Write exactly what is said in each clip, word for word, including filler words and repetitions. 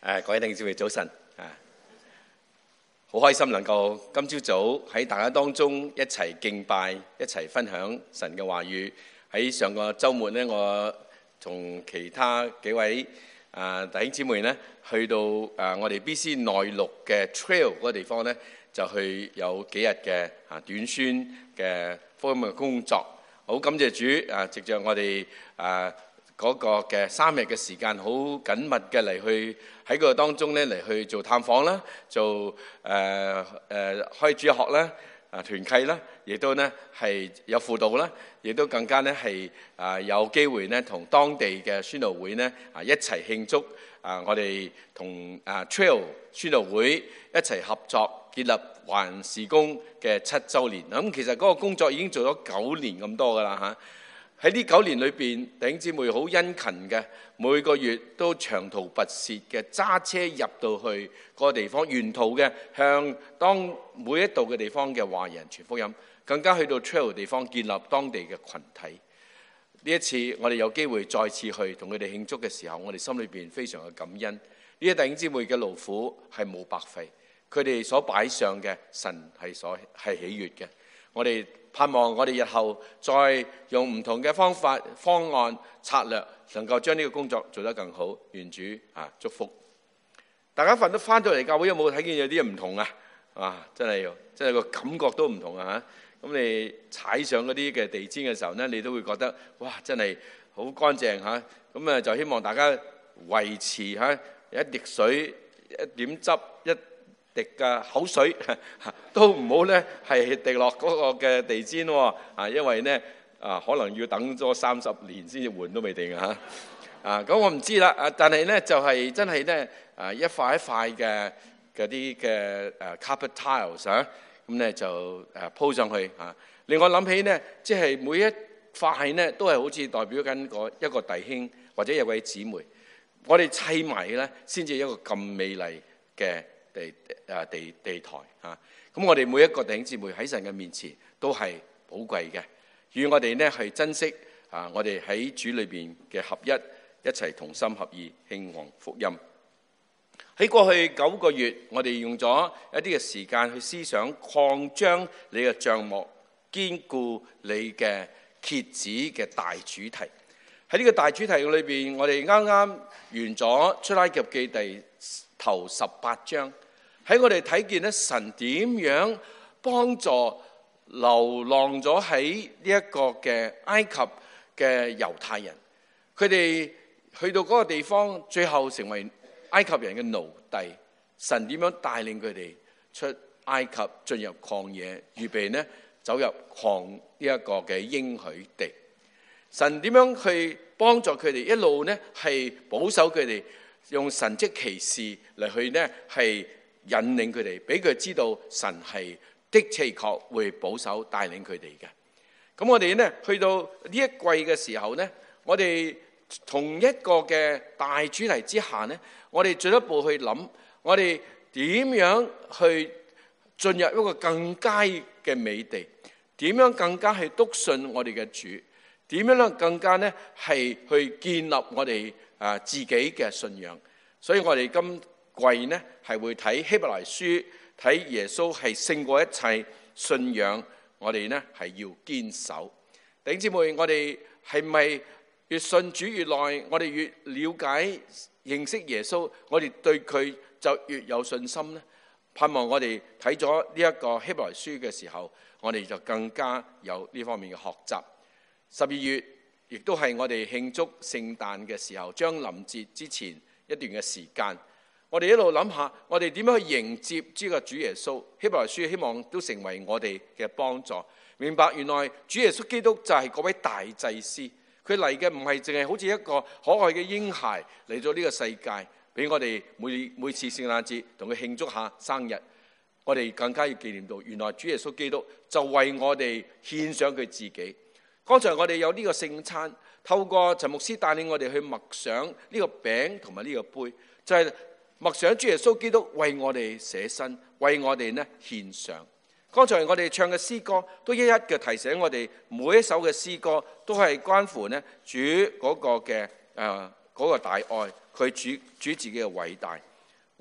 誒，各位弟兄姊妹早晨啊！好開心能夠今朝早喺大家當中一齊敬拜，一齊分享神嘅話語。喺上個週末呢，我同其他幾位啊弟兄姊妹呢，去到啊我哋 B C 內陸嘅 Trail 嗰個地方呢，就去有幾日嘅啊短宣嘅福音嘅工作。好感謝主啊！藉着我哋啊嗰個嘅三日嘅時間，好緊密嘅嚟去喺嗰個當中咧嚟去做探訪啦，做誒誒開主日學啦，啊團契啦，亦都咧係有輔導啦，亦都更加咧係啊有機會咧同當地嘅宣道會咧啊一齊慶祝啊我哋同啊 Trail 宣道會一齊合作建立華人事工嘅七週年。咁其實嗰個工作已經做咗九年咁多噶啦嚇。喺呢九年裏邊，弟兄姊妹好殷勤嘅，每個月都長途跋涉嘅揸車入到去嗰個地方，沿途嘅向當每一度嘅地方嘅華人傳福音，更加去到 Trail 地方建立當地嘅群體。呢一次我哋有機會再次去同佢哋慶祝嘅時候，我哋心裏邊非常嘅感恩。呢啲弟兄姊妹嘅勞苦係冇白費，佢哋所擺上嘅神係所係喜悅嘅。我哋盼望我哋日後再用唔同嘅方法、方案、策略，能夠將呢個工作做得更好。願主啊祝福大家。瞓都翻到嚟教會，有冇睇見有啲嘢唔同啊？啊，真係真係個感覺都唔同啊！嚇，咁你踩上嗰啲嘅地氈嘅時候呢，你都會覺得哇，真係好乾淨嚇。咁啊，就希望大家維持嚇一滴水、一點汁、一滴嘅口水都唔好咧，係滴落嗰個嘅地氈喎啊！因為咧啊，可能要等咗三十年先至換都未定啊！啊，咁我唔知啦啊，但係咧就係真係咧啊，一塊一塊嘅嗰啲嘅誒 carpet tiles 啊，咁咧就誒鋪上去啊，令我諗起咧，即係每一塊咧都係好似代表緊個一個弟兄或者有位姊妹，我哋砌埋咧先至一個咁美麗嘅地啊地地台嚇，咁我哋每一個弟兄姊妹喺神嘅面前都係寶貴嘅，願我哋呢係珍惜啊！我哋喺主裏邊嘅合一，一齊同心合意興旺福音。喺過去九個月，我哋用咗一啲嘅時間去思想擴張你嘅帳幕，堅固你嘅橛子嘅大主題。喺呢個大主題裏邊，我哋啱啱完咗出埃及記第頭十八章。喺我哋睇見咧，神點樣幫助流浪咗喺呢一個嘅埃及嘅猶太人，佢哋去到嗰個地方，最後成為埃及人嘅奴隸。神點樣帶領佢哋出埃及，進入曠野，預備呢走入曠呢一個嘅應許地。神點樣去幫助佢哋一路呢係保守佢哋，用神蹟奇事嚟去呢係引領佢哋，俾佢知道神係的確確會保守帶領佢哋嘅。咁我哋呢去到呢一季嘅時候呢，我哋同一個嘅大主題之下呢，我哋進一步去諗，我哋點樣去進入一個更佳嘅美地，點樣更加去篤信我哋嘅主，點樣咧更加呢係去建立我哋啊自己嘅信仰。所以我哋今季呢係會睇希伯來書，睇耶穌係勝過一切信仰，我哋呢係要堅守。弟兄姊妹，我哋係咪越信主越耐，我哋越了解認識耶穌，我哋對佢就越有信心呢？盼望我哋睇咗呢一個希伯來書嘅時候，我哋就更加有呢方面嘅學習。十二月亦都係我哋慶祝聖誕嘅時候，將臨節之前一段嘅時間。我哋一路諗下，我哋點樣去迎接呢個主耶穌？希伯來書希望都成為我哋嘅幫助。明白原來主耶穌基督就係嗰位大祭司，佢嚟嘅唔係淨係好似一個可愛嘅嬰孩嚟咗呢個世界，俾我哋每每次聖誕節同佢慶祝下生日。我哋更加要紀念到，原來主耶穌基督就為我哋獻上佢自己。剛才我哋有呢個聖餐，透過陳牧師帶領我哋去默想呢個餅同埋呢個杯，就係、是。默想主耶穌基督為我哋捨身，為我哋呢獻上。剛才我哋唱嘅詩歌都一一嘅提醒我哋，每一首嘅詩歌都係關乎呢主嗰個嘅誒嗰個大愛，佢主主自己嘅偉大。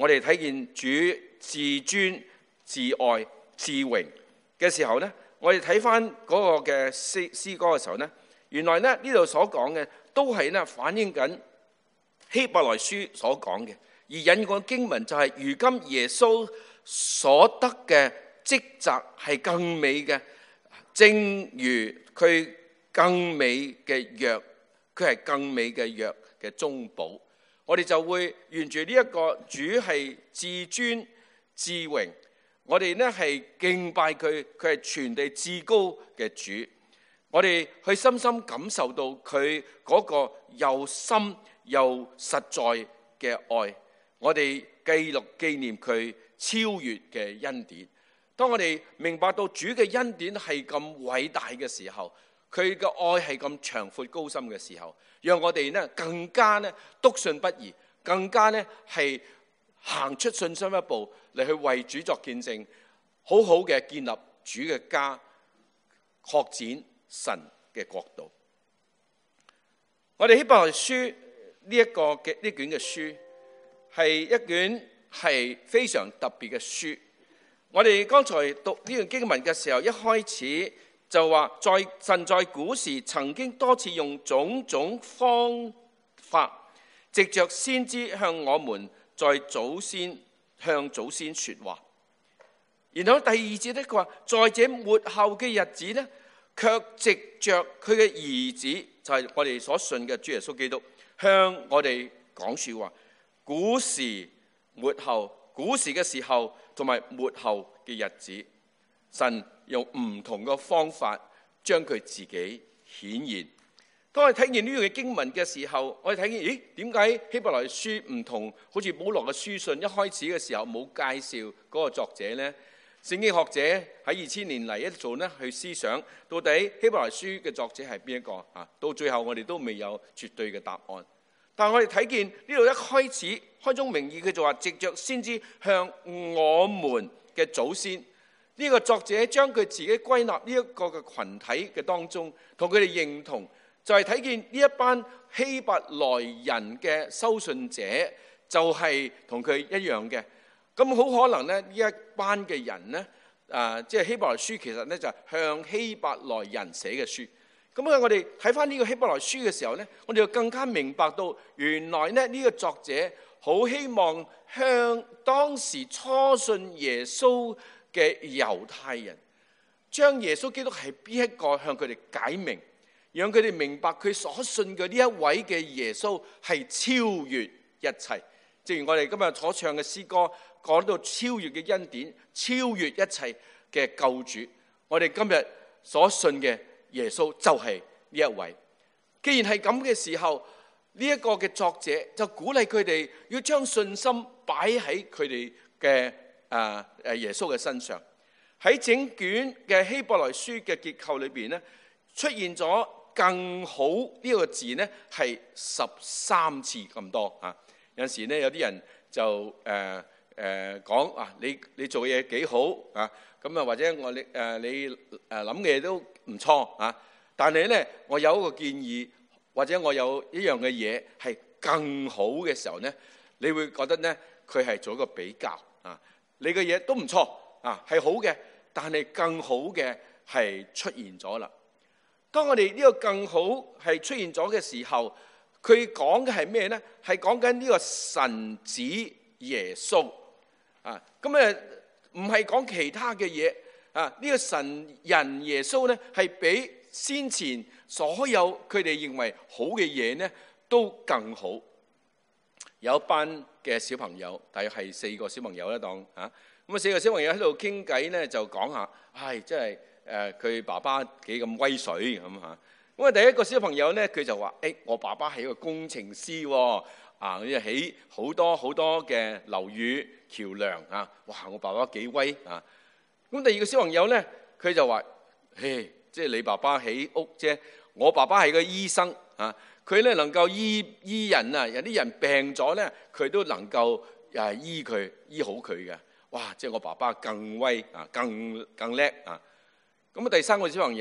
我哋睇見主自尊、自愛、自榮嘅時候呢，我哋睇翻嗰個嘅詩詩歌嘅時候呢，原來呢呢度所講嘅都係呢反映緊希伯來書所講嘅，而引用嘅經文就係如今耶穌所得嘅職責係更美嘅，正如佢更美嘅約，佢係更美嘅約嘅中保。我哋就會沿住呢一個主係至尊至榮，我哋呢係敬拜佢，佢係全地至高嘅主。我哋去深深感受到佢嗰個又深又實在嘅愛，我哋記錄紀念佢超越嘅恩典。當我哋明白到主嘅恩典係咁偉大嘅時候，佢嘅愛係咁長闊高深嘅時候，讓我哋呢更加呢篤信不疑，更加呢係行出信心一步嚟去為主作見證，好好嘅建立主嘅家，擴展神嘅國度。我哋希伯來書呢一個嘅呢卷嘅書係一卷係非常特別嘅書。我哋剛才讀呢段經文嘅時候，一開始就話在神在古時曾經多次用種種方法，藉着先知向我們在祖先向祖先說話。然後第二節呢，佢話在這末後嘅日子呢，卻藉着佢嘅兒子，就係我哋所信嘅主耶穌基督，向我哋講說話。古時末後，古時嘅時候同埋末後嘅日子，神用唔同嘅方法將佢自己顯現。當我哋睇見呢樣嘅經文嘅時候，我哋睇見，咦，點解希伯來書唔同好似保羅嘅書信一開始嘅時候冇介紹嗰個作者呢？聖經學者喺二千年嚟一做呢去思想，到底希伯來書嘅作者係邊一個啊？到最後我哋都未有絕對嘅答案。但係我哋睇見呢度一開始開宗明義，佢就話藉着先知向我們嘅祖先，呢、這個作者將佢自己歸納呢一個嘅群體嘅當中，同佢哋認同，就係睇見呢一班希伯來人嘅收信者就係同佢一樣嘅。咁好可能咧，呢一班嘅人呢，啊，即係希伯來書其實呢，就係向希伯來人寫嘅書。咁啊，我哋睇翻呢個希伯來書嘅時候呢，我哋就更加明白到原來呢呢個作者好希望向當時初信耶穌嘅猶太人，將耶穌基督係邊一個向佢哋解明，讓佢哋明白佢所信嘅呢一位嘅耶穌係超越一切。正如我哋今日所唱嘅詩歌講到超越嘅恩典，超越一切嘅救主，我哋今日所信嘅耶穌就係呢一位。既然係咁嘅時候，呢、這、一個嘅作者就鼓勵佢哋要將信心擺喺佢哋嘅誒誒耶穌嘅身上。喺整卷嘅希伯來書嘅結構裏邊咧，出現咗更好呢個字呢係十三次咁多啊！有陣時咧，有啲人就誒誒講啊，你你做嘢幾好啊，咁啊或者我你誒、呃、你誒諗嘅嘢都唔錯啊，但係咧我有一個建議，或者我有一樣嘅嘢係更好嘅時候咧，你會覺得咧佢係做一個比較啊，你嘅嘢都唔錯啊，係好嘅，但係更好嘅係出現咗啦。當我哋呢個更好係出現咗嘅時候，佢講嘅係咩呢？係講緊呢個神子耶穌啊！咁誒唔係講其他嘅嘢啊！呢、這個神人耶穌呢，係比先前所有佢哋認為好嘅嘢呢都更好。有一班嘅小朋友，大約係四個小朋友啦，當啊咁啊四個小朋友喺度傾偈呢，就講下，唉，真係誒佢爸爸幾咁威水咁嚇。咁啊，第一個小朋友咧，佢就話：誒、欸，我爸爸係一個工程師喎，啊，佢起好多好多嘅樓宇橋梁啊！哇，我爸爸幾威啊！咁第二個小朋友咧，佢就話：嘿，即係你爸爸起屋啫，我爸爸係個醫生啊，佢咧能夠醫醫人啊，有啲人病咗咧，佢都能夠誒醫佢醫好佢嘅。哇！即係我爸爸更威啊，更更叻啊！咁啊，第三個小朋友。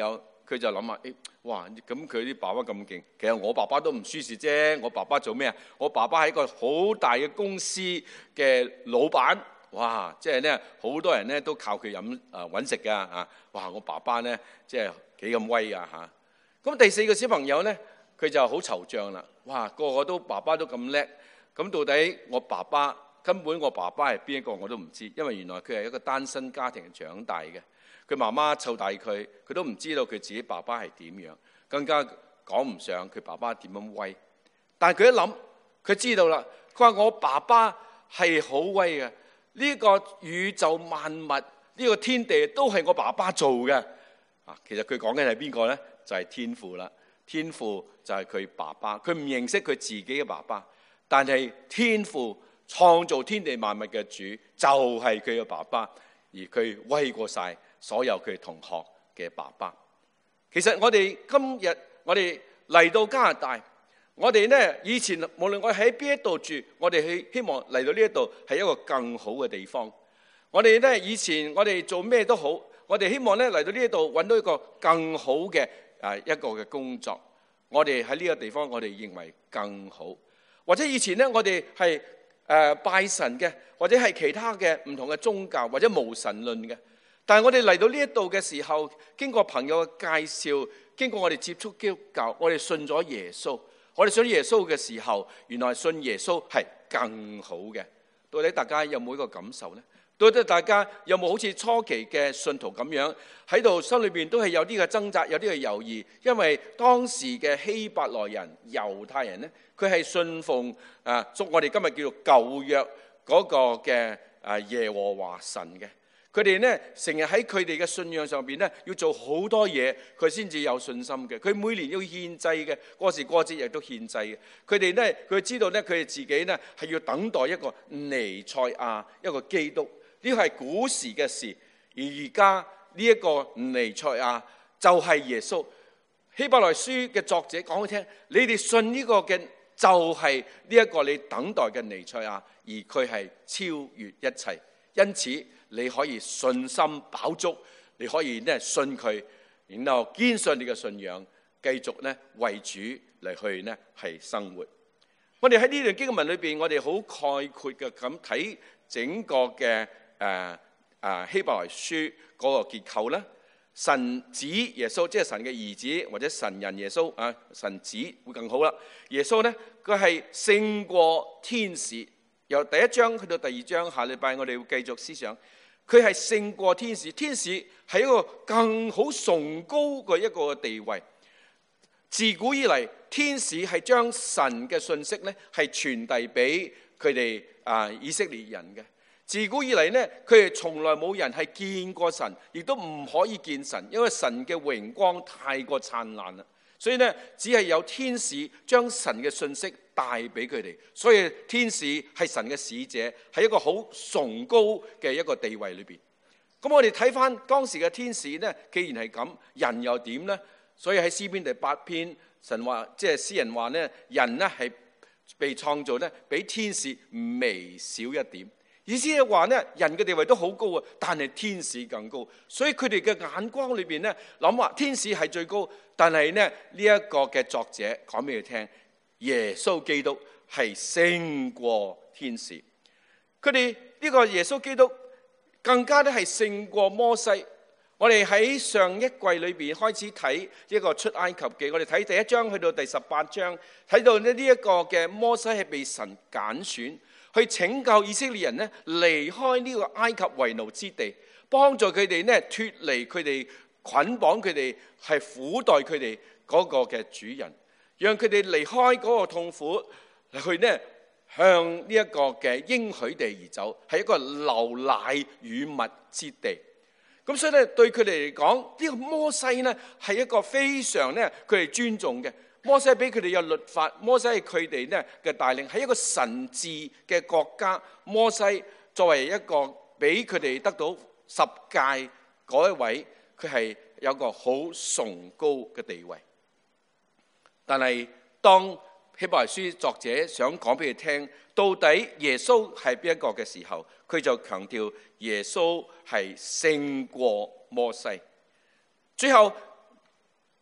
佢就諗下，誒、哎，哇，咁佢啲爸爸咁勁，其實我爸爸都唔輸蝕啫。我爸爸做咩啊？我爸爸係一個好大嘅公司嘅老闆，哇！即係咧，好多人咧都靠佢飲啊揾食噶啊！哇！我爸爸咧即係幾咁威啊嚇！咁第四個小朋友咧，佢就好惆悵啦。哇！個個都爸爸都咁叻，咁到底我爸爸根本我爸爸係邊一個我都唔知，因為原來佢係一個單身家庭長大嘅。佢媽媽湊大佢，佢都唔知道佢自己爸爸係點樣，更加講唔上佢爸爸點樣威。但係佢一諗，佢知道啦。佢話我爸爸係好威嘅，呢個宇宙萬物，呢個天地都係我爸爸做嘅。啊，其實佢講緊係邊個呢？就係天父啦。天父就係佢爸爸，佢唔認識佢自己嘅爸爸，但係天父創造天地萬物嘅主就係佢嘅爸爸，而佢威過晒所有佢同學嘅爸爸。其實我哋今日我哋嚟到加拿大，我哋呢以前無論我喺邊一度住，我哋希希望嚟到呢一度係一個更好嘅地方。我哋呢以前我哋做咩都好，我哋希望呢嚟到呢一度揾到一個更好嘅誒一個嘅工作。我哋喺呢個地方，我哋認為更好。或者以前呢，我哋係誒拜神嘅，或者係其他嘅唔同嘅宗教，或者無神論嘅。但係我哋嚟到呢一度嘅時候，經過朋友嘅介紹，經過我哋接觸基督教，我哋信咗耶穌。我哋信耶穌嘅時候，原來信耶穌係更好嘅。到底大家有冇一個感受呢？到底大家有冇好似初期嘅信徒咁樣喺度心裏邊都係有啲嘅掙扎，有啲嘅猶豫？因為當時嘅希伯來人、猶太人呢，佢係信奉啊，我哋今日叫做舊約嗰個嘅啊耶和華神嘅。佢哋呢成日喺佢哋嘅信仰上邊呢，要做好多嘢，佢先至有信心嘅。佢每年要獻祭嘅，過時過節亦都獻祭嘅。佢哋呢，佢知道呢，佢哋自己呢係要等待一個彌賽亞，一個基督。呢個係古時嘅事，而而家呢一個彌賽亞就係耶穌。希伯來書嘅作者講俾你聽，你哋信呢個嘅就係呢一個你等待嘅彌賽亞，而佢係超越一切。因此你可以信心飽足，你可以咧信佢，然後堅信你嘅信仰，繼續咧為主嚟去咧係生活。我哋喺呢段經文裏邊，我哋好概括嘅咁睇整個嘅誒誒希伯來書嗰個結構咧。神子耶穌，即係神嘅兒子或者神人耶穌啊，神子會更好啦。耶穌咧佢係勝過天使。由第一章去到第二章，下禮拜我哋會繼續思想，佢係勝過天使。天使係一個更好崇高嘅一個地位。自古以嚟，天使係將神嘅信息咧係傳遞俾佢哋啊以色列人嘅。自古以嚟呢，佢哋從來冇人係見過神，亦都唔可以見神，因為神嘅榮光太過燦爛啦。所以呢，只係有天使將神嘅信息帶俾佢哋。所以天使係神嘅使者，係一個好崇高嘅一個地位裏邊。咁我哋睇翻當時嘅天使呢，既然係咁，人又點呢？所以喺詩篇第八篇，神話即係詩人話呢，人呢係被創造呢，比天使微小一點。意思係話咧，人嘅地位都好高啊，但係天使更高，所以佢哋嘅眼光裏邊咧諗話天使係最高，但係咧呢一個嘅作者講俾佢聽，耶穌基督係勝過天使。佢哋呢個耶穌基督更加咧係勝過摩西。我哋喺上一季裏邊開始睇一個出埃及記，我哋睇第一章去到第十八章，睇到呢呢一個嘅摩西係被神揀選。去拯救以色列人咧，離開呢個埃及為奴之地，幫助佢哋咧脫離佢哋捆綁佢哋係苦待佢哋嗰個嘅主人，讓佢哋離開嗰個痛苦，去咧向呢一個嘅應許地而走，係一個流奶與蜜之地。咁所以咧，對佢哋嚟講，呢個摩西咧係一個非常咧佢哋尊重嘅。摩西俾佢哋有律法，摩西係佢哋咧嘅帶領，係一個神治嘅國家。摩西作為一個俾佢哋得到十誡嗰一位，佢係有個好崇高嘅地位。但係當希伯來書作者想講俾佢聽，到底耶穌係邊一個嘅時候，佢就強調耶穌係勝過摩西。最後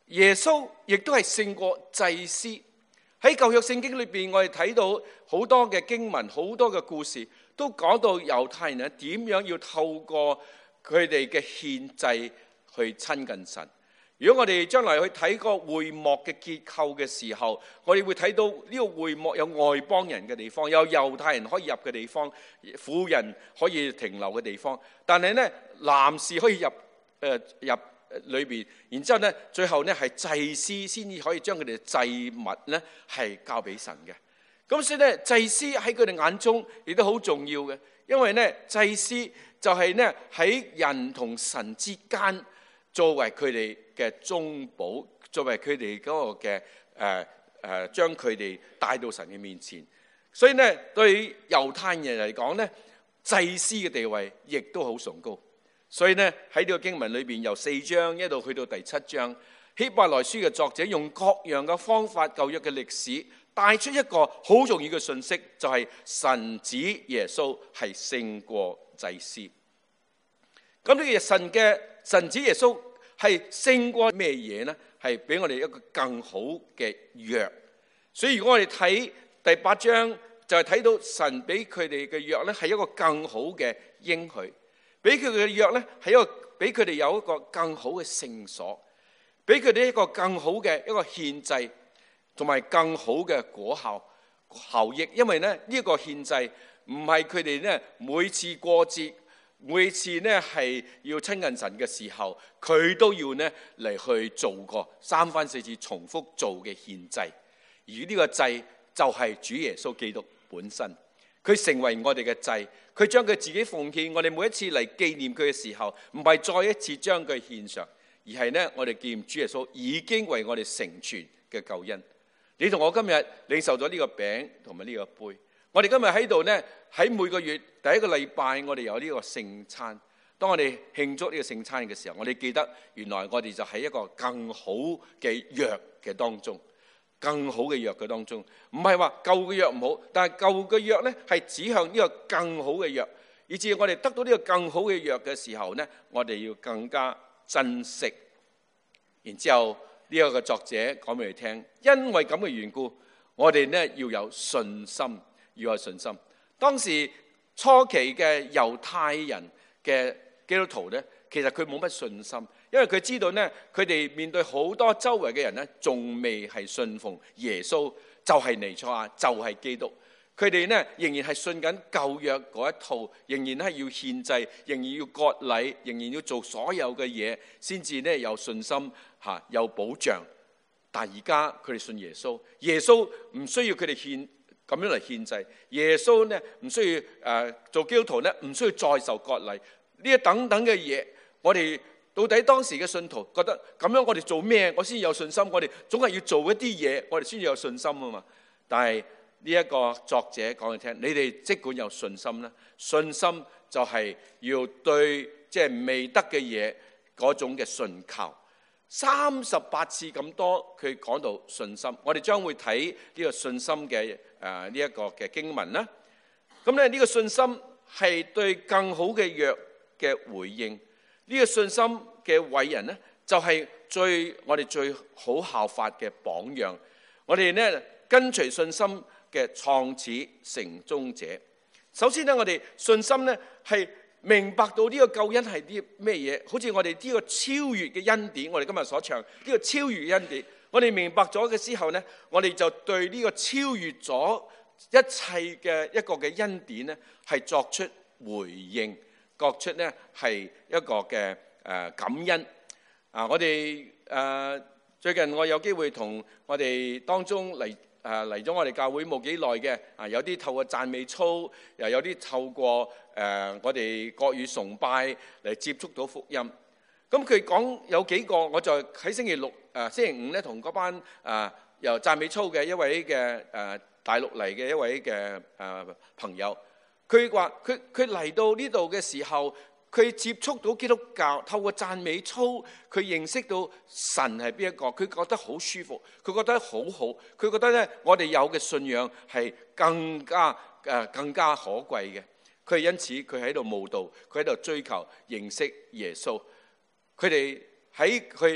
耶穌亦都係勝過祭司。喺舊約聖經裏邊，我哋睇到好多嘅經文，好多嘅故事，都講到猶太人點樣要透過佢哋嘅獻祭去親近神。如果我哋將來去睇個會幕嘅結構嘅時候，我哋會睇到呢個會幕有外邦人嘅地方，有猶太人可以入嘅地方，婦人可以停留嘅地方。但係咧，男士可以入誒、呃、入裏邊，然之後咧，最後咧係祭司先至可以將佢哋嘅祭物咧係交俾神嘅。咁所以咧，祭司喺佢哋眼中亦都好重要嘅，因為咧祭司就係咧喺人同神之間，作為佢哋嘅中保，作為佢哋嗰個嘅誒誒，將佢哋帶到神嘅面前。所以咧，對猶太人嚟講咧，祭司嘅地位亦都好崇高。所以咧，喺呢個經文裏邊，由四章一路去到第七章，希伯來書嘅作者用各樣嘅方法、舊約嘅歷史，帶出一個好重要嘅信息，就係、是、神子耶穌係勝過祭司。咁呢個神嘅神子耶穌係勝過咩嘢呢？係俾我哋一個更好嘅約。所以如果我哋睇第八章，就係、是、睇到神俾佢哋嘅約咧，係一個更好嘅應許。俾佢哋嘅約咧，係一個俾佢哋有一個更好嘅聖所，俾佢哋一個更好嘅一個獻祭，同埋更好嘅果效效益。因為咧呢一個獻祭唔係佢哋咧每次過節，每次咧係要親近神嘅時候，佢都要咧嚟去做過三番四次重複做嘅獻祭。而呢個祭就係主耶穌基督本身。佢成為我哋嘅祭，佢將佢自己奉獻。我哋每一次嚟紀念佢嘅時候，唔係再一次將佢獻上，而係呢，我哋紀念主耶穌已經為我哋成全嘅救恩。你同我今日領受咗呢個餅同埋呢個杯，我哋今日喺度呢，喺每個月第一個禮拜，我哋有呢個聖餐。當我哋慶祝呢個聖餐嘅時候，我哋記得原來我哋就喺一個更好嘅約嘅當中。更好嘅約嘅當中，唔係話舊嘅約唔好，但係舊嘅約呢係指向呢個更好嘅約，以至我哋得到呢個更好嘅約嘅時候呢，我哋要更加珍惜。然之後呢一個作者講俾你聽，因為咁嘅緣故，我哋呢要有信心，要有信心。當時初期嘅猶太人嘅基督徒呢，其實佢冇乜信心。因為佢知道咧，佢哋面對好多周圍嘅人咧，仲未係信奉耶穌，就係彌賽亞，就係基督。佢哋咧仍然係信緊舊約嗰一套，仍然咧要獻祭，仍然要割禮，仍然要做所有嘅嘢，先至咧有信心嚇，有保障。但係而家佢哋信耶穌，耶穌唔需要佢哋獻咁樣嚟獻祭，耶穌咧唔需要誒、呃、做基督徒咧，唔需要再受割禮呢一等等嘅嘢，我哋。到底當時嘅信徒覺得咁樣我哋做咩我先有信心？我哋總係要做一啲嘢，我哋先有信心啊嘛。但係呢一個作者講嚟聽，你哋即管有信心啦。信心就係要對即係未得嘅嘢嗰種嘅信靠。三十八次咁多，佢講到信心。我哋將會睇呢個信心嘅誒呢一個嘅經文啦。咁咧呢個信心係對更好嘅約嘅回應。呢個信心嘅偉人呢，就係最我哋最好效法嘅榜樣。我哋呢跟隨信心嘅創始成終者。首先呢，我哋信心呢係明白到呢個救恩係啲咩嘢。好似我哋呢個超越嘅恩典，我哋今日所唱呢個超越嘅恩典，我哋明白咗嘅之後呢，我哋就對呢個超越咗一切嘅一個嘅恩典呢，係作出回應。覺出呢係一個嘅誒感恩啊！我哋誒最近我有機會同我哋當中嚟誒嚟咗我哋教會冇幾耐嘅啊，有啲透過讚美操，又有啲透過誒我哋國語崇拜嚟接觸到福音。咁佢講有幾個，我就喺星期六誒星期五咧，同嗰班誒由讚美操嘅一位嘅誒大陸嚟嘅一位嘅誒朋友。佢話：佢佢嚟到呢度嘅時候，佢接觸到基督教，透過讚美操，佢認識到神係邊一個，佢覺得好舒服，佢覺得好好，佢覺得咧，我哋有嘅信仰係更加誒、呃、更加可貴嘅。佢因此佢喺度慕道，佢喺度追求認識耶穌。佢哋喺佢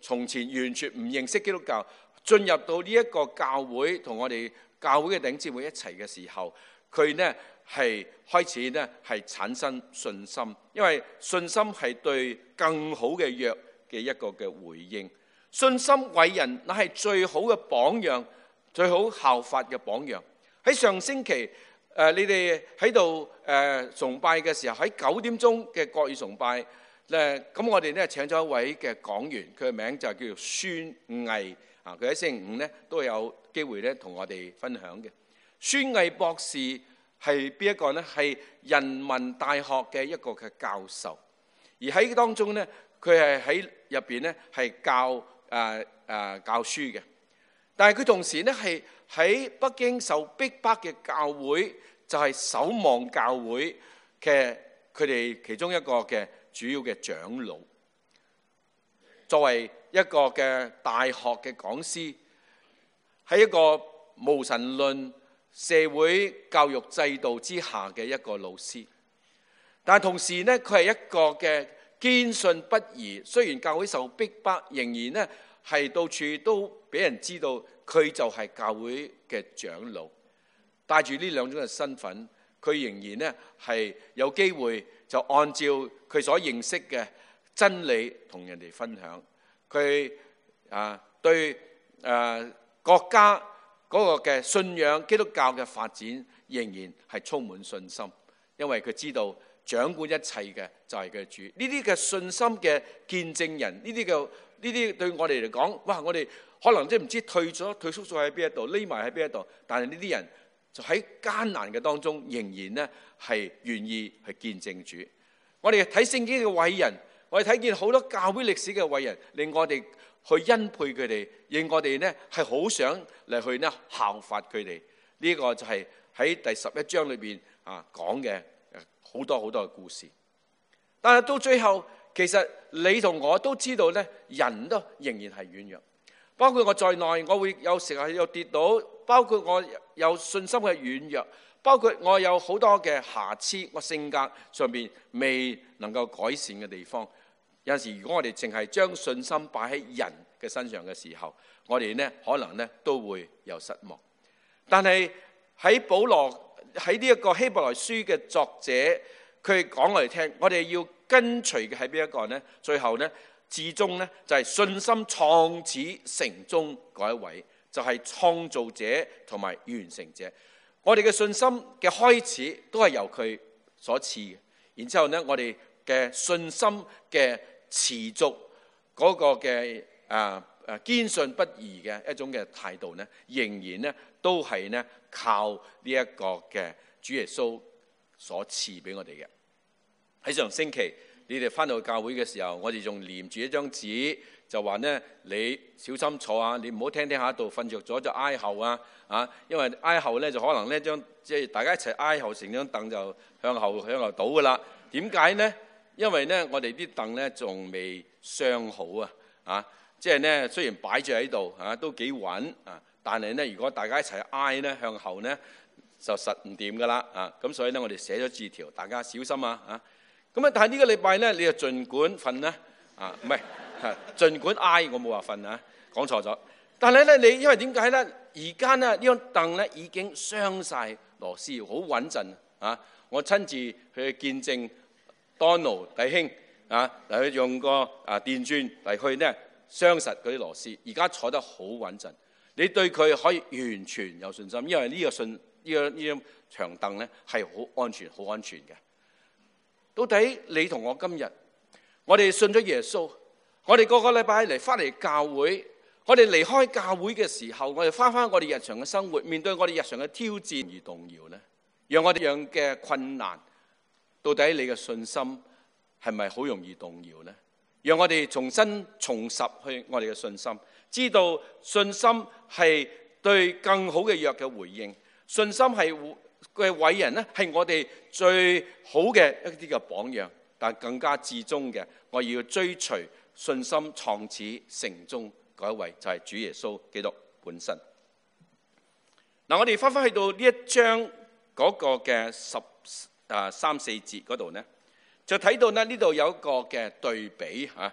從前完全唔認識基督教，進入到呢一個教會，同我哋教會嘅弟兄姊妹一齊嘅時候，佢呢係開始呢係產生信心，因為信心係對更好嘅約嘅一個嘅回應。信心為人乃係最好嘅榜樣，最好效法嘅榜樣。喺上星期，誒你哋喺度誒崇拜嘅時候，喺九點鐘嘅國語崇拜，誒咁我哋咧請咗一位嘅講員，佢嘅名就叫做孫毅啊。佢喺星期五咧都有機會咧同我哋分享嘅。孫毅博士係邊一個呢？係人民大學嘅一個嘅教授，而喺當中咧，佢係喺入邊咧係教誒誒、呃呃、教書嘅。但係佢同時咧係喺北京受逼迫嘅教會，就係守望教會嘅佢哋其中一個嘅主要嘅長老。作為一個嘅大學嘅講師，喺一個無神論社會教育制度之下嘅一個老師，但係同時呢，佢係一個嘅堅信不疑。雖然教會受逼迫，仍然呢係到處都俾人知道佢就係教會嘅長老。帶住呢兩種嘅身份，佢仍然呢係有機會就按照佢所認識嘅真理同人哋分享。佢啊對誒國家嗰個嘅信仰基督教嘅發展仍然係充滿信心，因為佢知道掌管一切嘅就係佢主。呢啲嘅信心嘅見證人，呢啲嘅呢啲對我哋嚟講，哇！我哋可能即係唔知退咗退縮咗喺邊一度，匿埋喺邊一度，但係呢啲人就喺艱難嘅當中，仍然呢係願意去見證主。我哋睇聖經嘅偉人，我哋睇見好多教會歷史嘅偉人，令我哋去欽佩佢哋，令我哋呢係好想嚟去呢效法佢哋。呢、這個就係喺第十一章裏邊啊講嘅好多好多嘅故事。但係到最後，其實你同我都知道呢，人都仍然係軟弱。包括我在內，我會有時候有跌倒，包括我有信心嘅軟弱，包括我有好多嘅瑕疵，我性格上面未能夠改善嘅地方。有陣時，如果我哋淨係將信心擺喺人嘅身上嘅時候，我哋呢可能呢都會有失望。但係喺保羅喺呢一個希伯來書嘅作者，佢講我哋聽，我哋要跟隨嘅係邊一個呢？最後呢，至終呢就係信心創始成終嗰一位，就係創造者同埋完成者。我哋嘅信心嘅開始都係由佢所賜嘅，然之後呢，我哋嘅信心嘅持續嗰個嘅啊啊堅信不疑嘅一種嘅態度呢，仍然呢都係呢靠呢一個嘅主耶穌所賜俾我哋嘅。喺上星期你哋翻到教會嘅時候，我哋仲黏住一張紙，就話呢：你小心坐啊，你唔好聽聽下度瞓着咗就挨後啊啊！因為挨後咧就可能呢張即係大家一齊挨後，成張凳就向後向後倒噶啦。點解呢？因為呢，我哋啲凳咧仲未鑲好啊啊！即係呢，雖然擺住喺度啊，都幾穩啊，但係呢，如果大家一齊挨呢，向後呢，就實唔掂噶啦啊！咁所以呢，我哋寫咗字條，大家小心啊啊！咁啊，但係呢個禮拜呢，你就儘管瞓啦啊，唔係儘管挨，我冇話瞓啊，講錯咗。但係咧，你因為點解咧？而家呢，呢張凳咧已經鑲晒螺絲，好穩陣啊！我親自去見證 Donald 弟兄啊，嚟去用個啊電鑽嚟去呢鑲實嗰啲螺絲，而家坐得好穩陣。你對佢可以完全有信心，因為呢個信呢個呢張長凳咧係好安全、好安全嘅。到底你同我今日，我哋信咗耶穌，我哋個個禮拜嚟翻嚟教會，我哋離開教會嘅時候，我哋翻翻我哋日常嘅生活，面對我哋日常嘅挑戰而動搖呢？讓我哋樣嘅困難，到底你嘅信心係咪好容易動搖呢？讓我哋重新重拾去我哋嘅信心，知道信心係對更好嘅約嘅回應，信心係嘅偉人呢，係我哋最好嘅一啲嘅榜樣，但更加至終嘅，我要追隨信心創始成終嗰一位，就係主耶穌基督本身。嗱，我哋翻翻去到呢一章嗰個嘅十啊三四節嗰度呢，就睇到呢呢度有一個嘅對比嚇。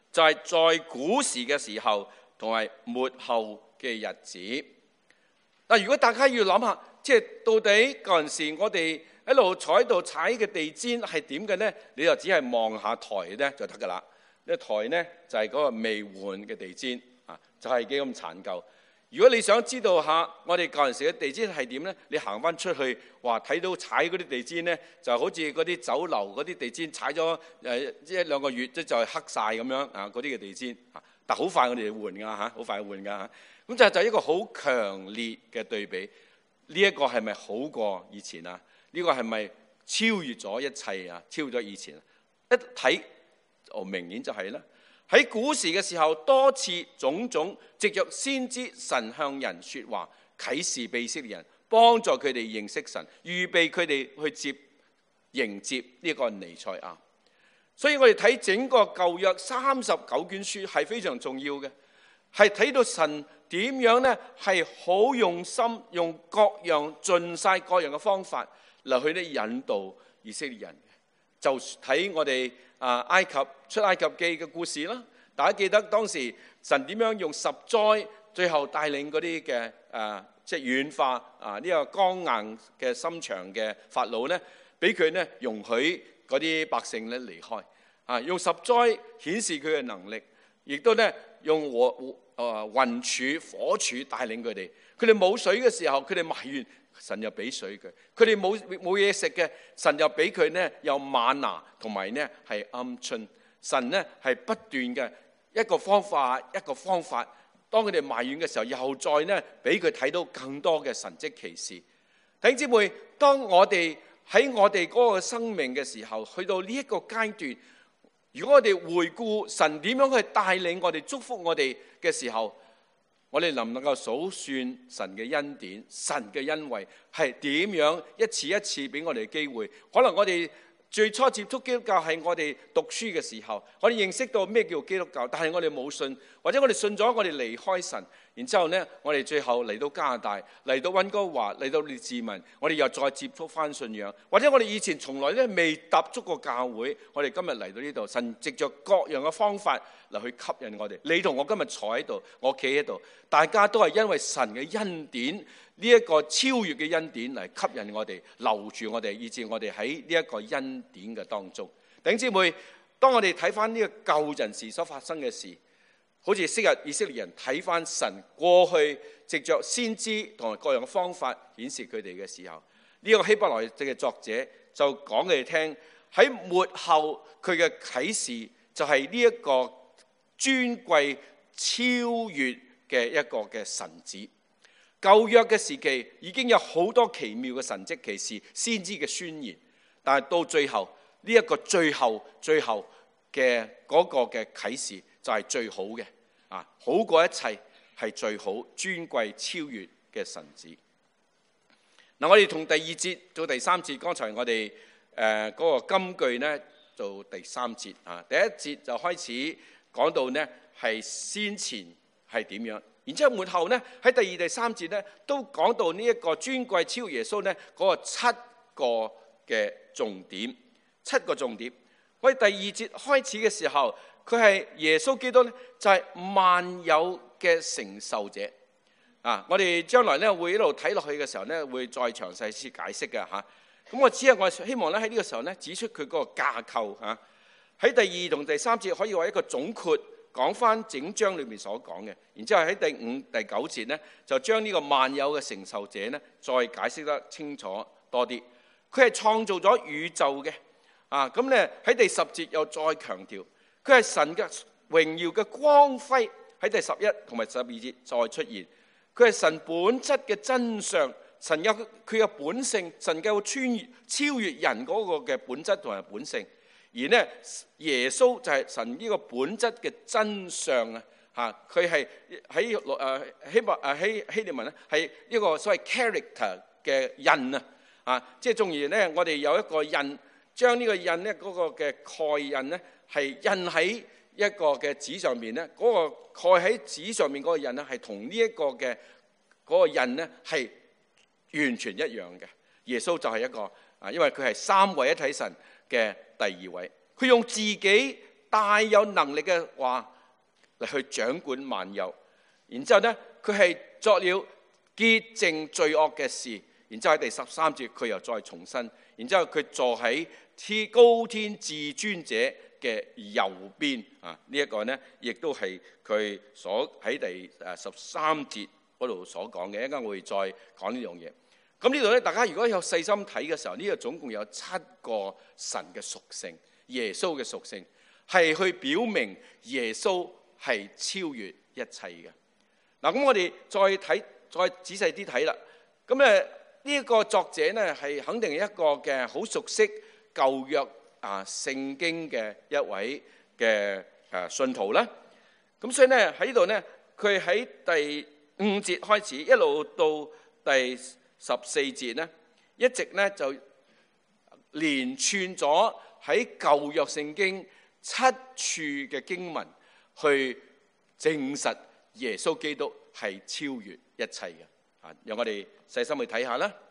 就係在古時嘅時候同埋末後嘅日子。但如果大家要諗下，即係到底嗰陣時我哋一路坐喺度踩嘅地氈係點嘅呢？你就只係望下台咧就得㗎啦。呢台呢，就係嗰個未換嘅地氈啊，就係幾咁殘舊。如果你想知道下我哋嗰陣時嘅地氈係點呢？你行翻出去，話睇到踩嗰啲地氈呢，就好似嗰啲酒樓嗰啲地氈踩咗誒一兩個月，即就係黑晒咁樣啊！嗰啲嘅地氈啊，但好快我哋換㗎嚇，好快換㗎嚇。咁就就一個好強烈嘅對比。呢一個係咪好過以前啊？呢個係咪超越咗一切啊？超越咗以前啊？一睇哦，明顯就係啦。喺古時嘅時候，多次種種藉着先知神向人說話，啟示俾以色列人，幫助佢哋認識神，預備佢哋去接迎接呢個彌賽亞。所以我哋睇整個舊約三十九卷書係非常重要嘅，係睇到神點樣呢？係好用心，用各樣盡晒各樣嘅方法嚟去咧引導以色列人。就睇我哋啊埃及出埃及記嘅故事啦。大家記得當時神點樣用十災，最後帶領嗰啲嘅誒即係軟化啊呢個剛硬嘅心腸嘅法老呢，俾佢呢容許嗰啲百姓咧離開啊，用十災顯示佢嘅能力，亦都呢用和誒雲柱火柱帶領佢哋。佢哋冇水嘅時候，佢哋埋怨。神又俾水佢，佢哋冇冇嘢食嘅，神又俾佢呢有嗎哪同埋呢係鵪鶉。神呢係不斷嘅一個方法一個方法，當佢哋埋怨嘅時候，又再呢俾佢睇到更多嘅神蹟奇事。弟兄姊妹，當我哋喺我哋嗰個生命嘅時候，去到呢一個階段，如果我哋回顧神點樣去帶領我哋、祝福我哋嘅時候，我哋能唔能夠數算神嘅恩典、神嘅恩惠係點樣一次一次俾我哋機會？可能我哋最初接觸基督教係我哋讀書嘅時候，我哋認識到咩叫基督教，但係我哋冇信，或者我哋信咗，我哋離開神，然之後呢，我哋最後嚟到加拿大、嚟到溫哥華、嚟到列治文，我哋又再接觸翻信仰，或者我哋以前從來咧未踏足過教會，我哋今日嚟到呢度，神藉着各樣嘅方法嚟去吸引我哋。你同我今日坐喺度，我企喺度，大家都係因為神嘅恩典，呢一個超越嘅恩典嚟吸引我哋，留住我哋，以致我哋喺呢一個恩典嘅當中。弟兄姊妹，當我哋睇翻呢個舊陣時所發生嘅事，好似昔日以色列人睇翻神過去藉着先知同埋各樣嘅方法顯示佢哋嘅時候，呢個希伯來嘅作者就講佢哋聽，喺末後佢嘅啟示就係呢一個尊貴超越嘅一個嘅神旨。舊約嘅時期已經有好多奇妙嘅神蹟奇事、先知嘅宣言，但係到最後呢一個最後最後嘅嗰個嘅啟示就係最好嘅啊，好過一切，係最好尊貴超越嘅神旨。嗱，我哋從第二節到第三節，剛才我哋誒嗰個金句呢，做第三節啊，第一節就開始講到呢係先前係點樣。然之後末後呢，喺第二、第三節呢，都講到呢一個尊貴超耶穌呢嗰個七個嘅重點，七個重點。我哋第二節開始嘅時候，佢係耶穌基督呢，就係萬有嘅承受者啊！我哋將來呢會一路睇落去嘅時候呢，會再詳細先解釋嘅嚇。咁我只係我希望咧喺呢個時候呢，指出佢嗰個架構嚇。喺第二同第三節可以話一個總括。講翻整章裏面所講嘅，然之後喺第五、第九節呢，就將呢個萬有嘅承受者呢，再解釋得清楚多啲。佢係創造咗宇宙嘅，啊咁咧喺第十節又再強調，佢係神嘅榮耀嘅光輝。喺第十一同埋十二節再出現，佢係神本質嘅真相，神有佢嘅本性，神嘅穿越超越人嗰個嘅本質同埋本性。而呢，耶穌就係神呢個本質嘅真相啊！嚇，佢係喺誒希伯誒希希臘文咧，係一個所謂 character 嘅印啊！啊，即係縱然咧，我哋有一個印，將呢個印咧嗰個嘅蓋印咧，係印喺一個嘅紙上面咧，嗰個蓋喺紙上面嗰個印咧，係同呢一個嘅嗰個印咧係完全一樣嘅。耶穌就係一個啊，因為佢係三位一體神嘅第二位，佢用自己大有能力嘅話嚟去掌管萬有。然之後咧，佢係作了潔淨罪惡嘅事。然之後喺第十三節，佢又再重申。然之後佢坐喺天高天至尊者嘅右邊啊！這個、呢一個咧，亦都係佢所喺第誒十三節嗰度所講嘅。一陣間我會再講呢樣嘢。咁呢度咧，大家如果有細心睇嘅時候，呢、這個總共有七個神嘅屬性，耶穌嘅屬性係去表明耶穌係超越一切嘅。嗱，咁我哋再睇，再仔細啲睇啦。咁誒呢一個作者咧係肯定係一個嘅好熟悉舊約啊聖經嘅一位嘅誒信徒啦。咁所以咧喺呢度咧，佢喺第五節開始一路到第十四節咧，一直咧就連串咗喺舊約聖經七處嘅經文去證實耶穌基督係超越一切嘅。啊，讓我哋細心去睇下啦。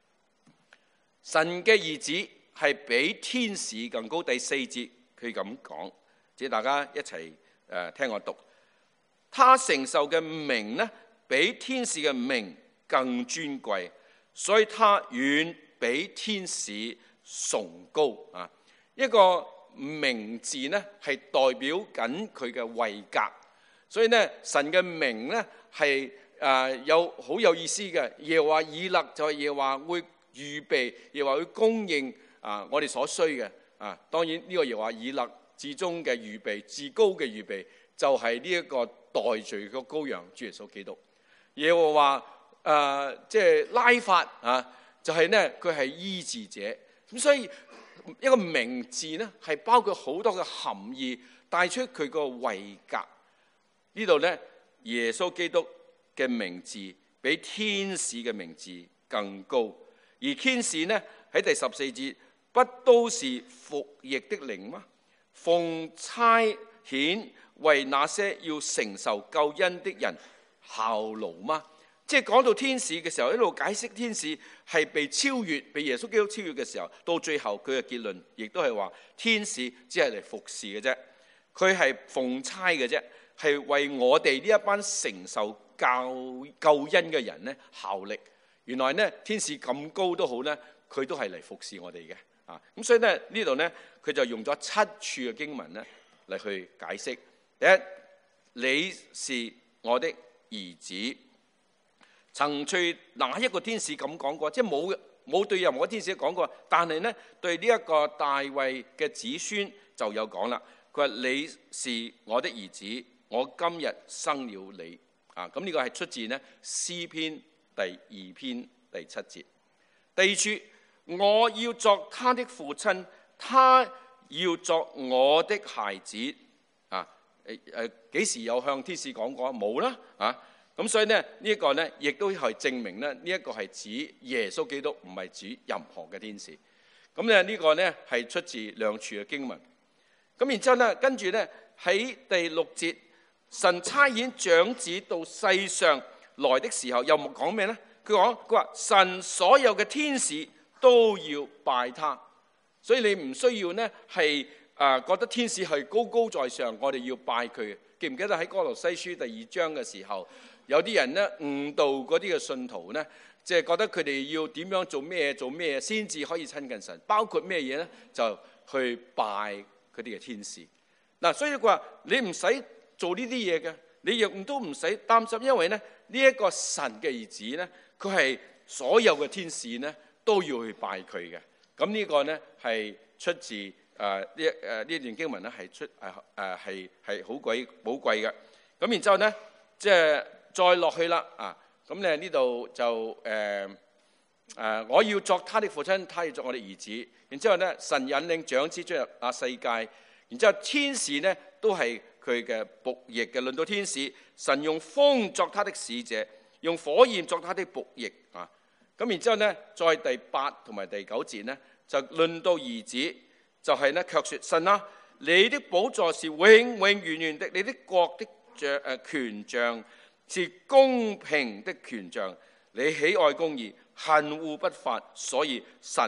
神嘅兒子係比天使更高。第四節佢咁講，請大家一齊誒聽我讀。他承受嘅名呢，比天使嘅名更尊貴，所以他遠比天使崇高。啊，一個名字呢係代表緊佢嘅位格，所以呢神嘅名呢係誒有好有意思嘅。耶和華以勒就係耶和華會預備，耶和華會供應啊我哋所需嘅。啊，當然呢個耶和華以勒至終嘅預備，至高嘅預備就係呢一個代罪嘅羔羊主耶穌基督。耶和華誒即係拉法啊，就係呢佢係醫治者。咁所以一個名字呢係包括好多嘅含義，帶出佢個位格。呢度呢，耶穌基督嘅名字比天使嘅名字更高。而天使呢喺第十四節，不都是服役的靈嗎？奉差遣為那些要承受救恩的人效勞嗎？即係講到天使嘅時候，一路解釋天使係被超越，被耶穌基督超越嘅時候，到最後佢嘅結論亦都係話天使只係嚟服侍嘅啫，佢係奉差嘅啫，係為我哋呢一班承受救救恩嘅人咧效力。原來咧天使咁高都好咧，佢都係嚟服侍我哋嘅。啊，咁所以咧呢度咧佢就用咗七處嘅經文咧嚟去解釋。第一，你是我的兒子。曾隨哪一個天使咁講過？即係冇冇對任何天使講過，但係咧對呢一個大衛嘅子孫就有講啦。佢話你是我的兒子，我今日生了你。啊，咁呢個係出自呢詩篇第二篇第七節。第二處，我要作他的父親，他要作我的孩子。啊，誒誒，幾時有向天使講過？冇啦。啊。咁所以呢，呢一個呢，亦都係證明咧，呢一個係指耶穌基督，唔係指任何嘅天使。咁咧呢個呢，係出自兩處嘅經文。咁然之後呢，跟住呢，喺第六節，神差遣長子到世上來的時候，又冇講咩呢？佢講佢話神所有嘅天使都要拜他，所以你唔需要呢，係啊覺得天使係高高在上，我哋要拜佢。記唔記得喺哥羅西書第二章嘅時候？有啲人咧誤導嗰啲嘅信徒咧，即係覺得佢哋要點樣做咩做咩先至可以親近神，包括咩嘢咧？就去拜佢哋嘅天使。嗱，所以佢話你唔使做呢啲嘢嘅，你亦都唔使擔心，因為咧呢一個神嘅兒子咧，佢係所有嘅天使咧都要去拜佢嘅。咁呢個咧係出自誒呢誒呢段經文咧係出誒誒係係好鬼寶貴嘅。咁然之後咧即係。再落去啦，啊，咁咧呢度就誒誒、呃呃，我要作他的父親，他要作我的兒子。然之後咧，神引領長子進入啊世界，然之後天使呢都係佢嘅僕役嘅。論到天使，神用風作他的使者，用火焰作他的僕役啊。咁然之後咧，在第八同埋第九節呢，就論到兒子，就係呢卻說神啊，你的寶座是永永遠遠的，你的國的杖誒權杖。是公平的權杖，你喜愛公義，恨惡不法，所以神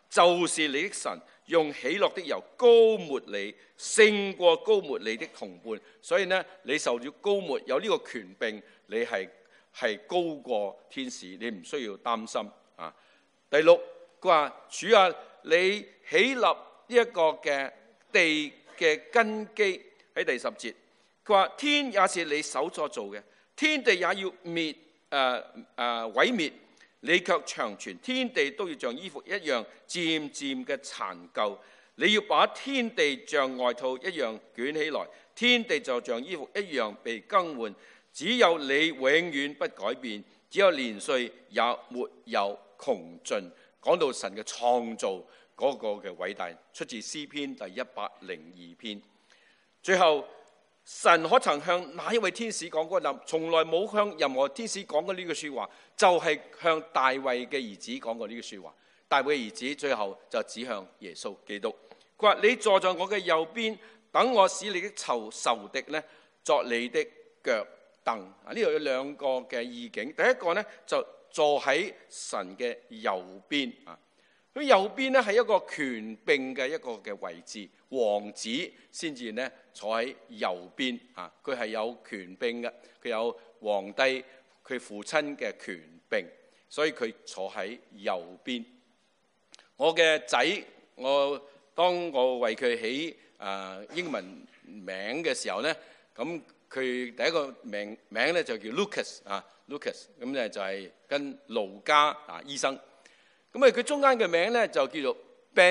就是你的神，用喜樂的油膏抹你，勝過膏抹你的同伴。所以呢，你受咗膏抹，有呢個權柄，你係係高過天使，你唔需要擔心啊。第六，佢話主啊，你起立呢一個嘅地嘅根基。喺第十節，佢話天也是你手所做嘅，天地也要滅誒誒毀滅，你卻長存，天地都要像衣服一樣漸漸嘅殘舊。你要把天地像外套一樣捲起來，天地就像衣服一樣被更換。只有你永遠不改變，只有年歲也沒有窮盡。講到神嘅創造嗰個嘅偉大，出自詩篇第一百零二篇。最後，神可曾向哪一位天使講過？嗱，從來冇向任何天使講過呢句說話，就係、是、向大衛嘅兒子講過呢句說話。大衛嘅兒子最後就指向耶穌基督，佢話：你坐在我嘅右邊，等我使你的仇仇敵呢作你的腳凳。啊，呢度有兩個嘅意境。第一個呢，就坐喺神嘅右邊啊。佢右邊咧係一個權柄嘅一個嘅位置，王子先至咧坐喺右邊啊！佢係有權柄嘅，佢有皇帝佢父親嘅權柄，所以佢坐喺右邊。我嘅仔，我當我為佢起啊英文名嘅時候咧，咁佢第一個名名咧就叫 Lucas 啊 ，Lucas 咁咧就係跟盧家啊醫生。咁啊，佢中間嘅名咧就叫做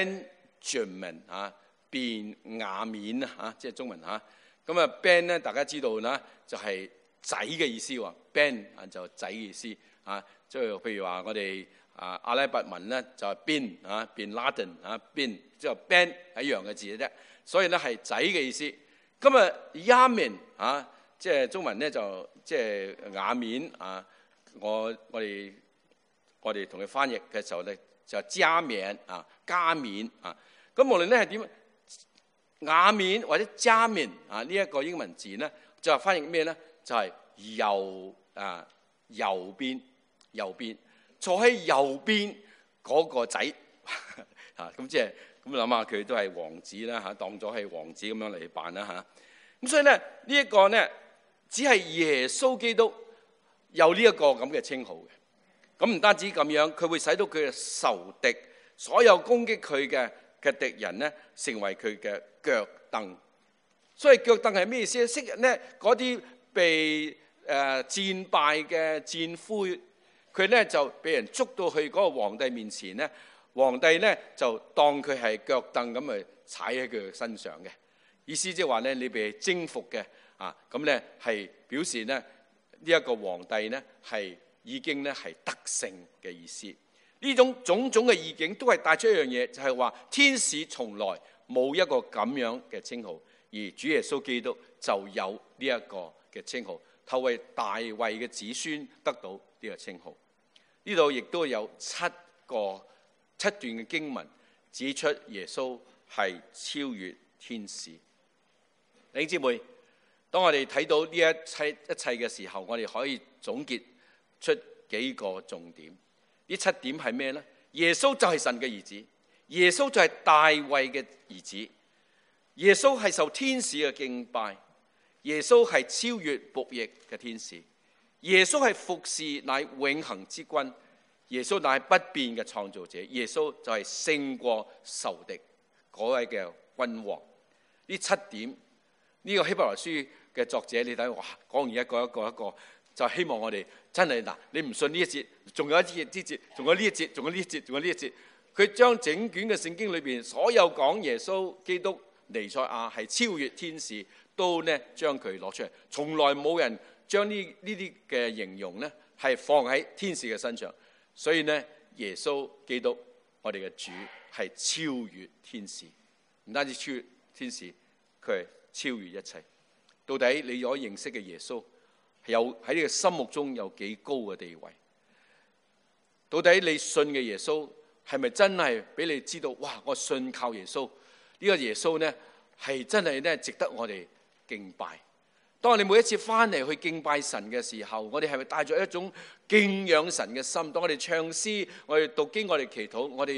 Benjamin 啊，便雅憫啊，即係中文嚇。咁啊 Ben 咧，大家知道啦，就係仔嘅意思喎。Ben 啊就仔嘅意思啊，即係譬如話我哋啊阿拉伯文咧就係 Bin 啊 Bin Laden 啊 Bin， 即係 Ben 一樣嘅字嘅啫。所以咧係仔嘅意思。咁啊 Yamin 啊，即係中文咧就即係雅憫啊。我我哋。我哋同佢翻譯嘅時候咧，就加冕啊，加冕啊。咁無論咧係點，雅冕或者加冕啊，呢一個英文字咧，就係翻譯咩咧？就係右啊，右邊，右邊坐喺右邊嗰個仔啊。咁即係咁諗下，佢都係王子啦嚇，當咗係王子咁樣嚟辦啦嚇。咁所以咧，呢一個咧，只係耶穌基督有呢一個咁嘅稱號嘅。咁唔單止咁樣，佢會使到佢嘅仇敵，所有攻擊佢嘅嘅敵人咧，成為佢嘅腳凳。所以腳凳係咩意思咧？昔日咧嗰啲被誒、呃、戰敗嘅戰俘，佢咧就俾人捉到去嗰個皇帝面前咧，皇帝咧就當佢係腳凳咁嚟踩喺佢身上嘅意思，即係話咧你被征服嘅啊，咁咧係表示咧呢一、這個皇帝咧係。已經咧係得勝嘅意思，呢種種種嘅意境都係帶出一樣嘢，就係話天使從來冇一個咁樣嘅稱號，而主耶穌基督就有呢一個嘅稱號，透過大衛嘅子孫得到呢個稱號。呢度亦都有七個七段嘅經文指出耶穌係超越天使。弟兄姊妹，當我哋睇到呢一切一切嘅時候，我哋可以總結出幾個重點，呢七點係咩呢？耶穌就係神嘅兒子，耶穌就係大衛嘅兒子，耶穌係受天使嘅敬拜，耶穌係超越僕役嘅天使，耶穌係服侍乃永恆之君，耶穌乃不變嘅創造者，耶穌就係勝過仇敵嗰位嘅君王。呢七點，呢、這個希伯來書嘅作者，你睇哇，講完一個一個一個。就希望我哋真係嗱，你唔信呢一節，仲有一節，呢節，仲有呢一節，仲有呢一節，仲有呢一節。佢將整卷嘅聖經裏邊所有講耶穌基督彌賽亞係超越天使，都呢將佢攞出嚟。從來冇人將呢呢啲嘅形容呢係放喺天使嘅身上。所以呢，耶穌基督我哋嘅主係超越天使，唔單止超越天使，佢係超越一切。到底你所認識嘅耶穌有喺你嘅心目中有幾高嘅地位？到底你信嘅耶穌係咪真係俾你知道？哇！我信靠耶穌，呢個耶穌呢係真係咧值得我哋敬拜。當我哋每一次翻嚟去敬拜神嘅時候，我哋係咪帶著一種敬仰神嘅心？當我哋唱詩、我哋讀經、我哋祈禱，我哋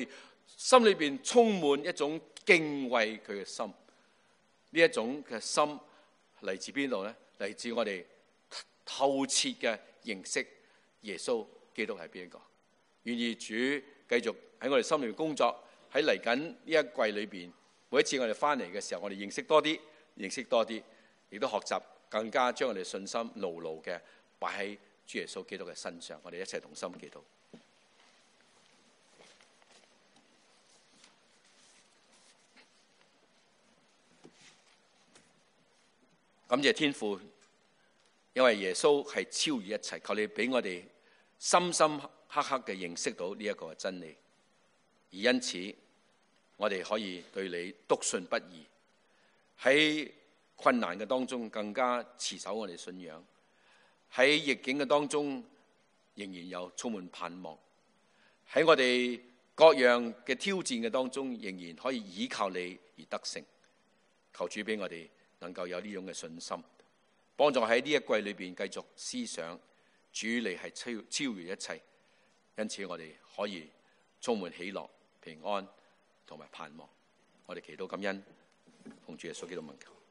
心裏邊充滿一種敬畏佢嘅心。呢一種嘅心嚟自邊度呢？嚟自我哋透徹嘅認識耶穌基督係邊一個。願意主繼續喺我哋心裏面工作，喺嚟緊呢一季裏邊，每一次我哋翻嚟嘅時候，我哋認識多啲，認識多啲，亦都學習更加將我哋信心牢牢嘅擺喺主耶穌基督嘅身上。我哋一齊同心祈禱。感謝天父，因為耶穌係超越一切，求你俾我哋深深刻刻嘅認識到呢一個真理，而因此我哋可以對你篤信不疑，喺困難嘅當中更加持守我哋信仰，喺逆境嘅當中仍然有充滿盼望，喺我哋各樣嘅挑戰嘅當中仍然可以依靠你而得勝。求主俾我哋能夠有呢種嘅信心，幫助喺呢一季裏邊繼續思想主你係超超越一切，因此我哋可以充滿喜樂、平安同埋盼望。我哋祈禱感恩，奉主耶穌基督名求。